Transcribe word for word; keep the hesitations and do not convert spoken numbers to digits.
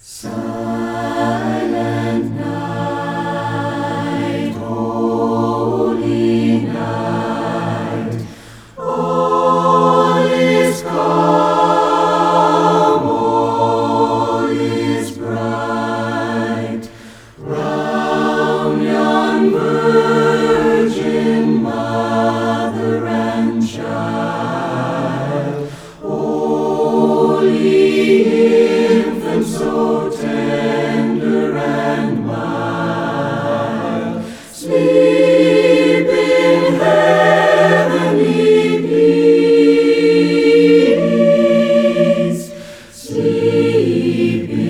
Silent night, holy night, all is calm, all is bright. Round yon Virgin Mother and Child, holy infant, so tender and mild, sleep in heavenly peace, sleep in